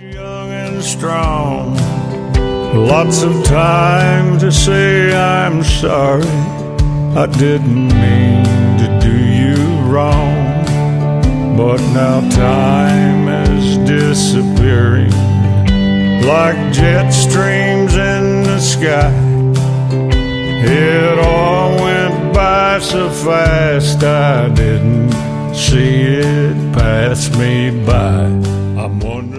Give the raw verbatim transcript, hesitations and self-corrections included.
Young and strong, lots of time to say I'm sorry. I didn't mean to do you wrong, but now time is disappearing like jet streams in the sky. It all went by so fast I didn't see it pass me by. I'm wondering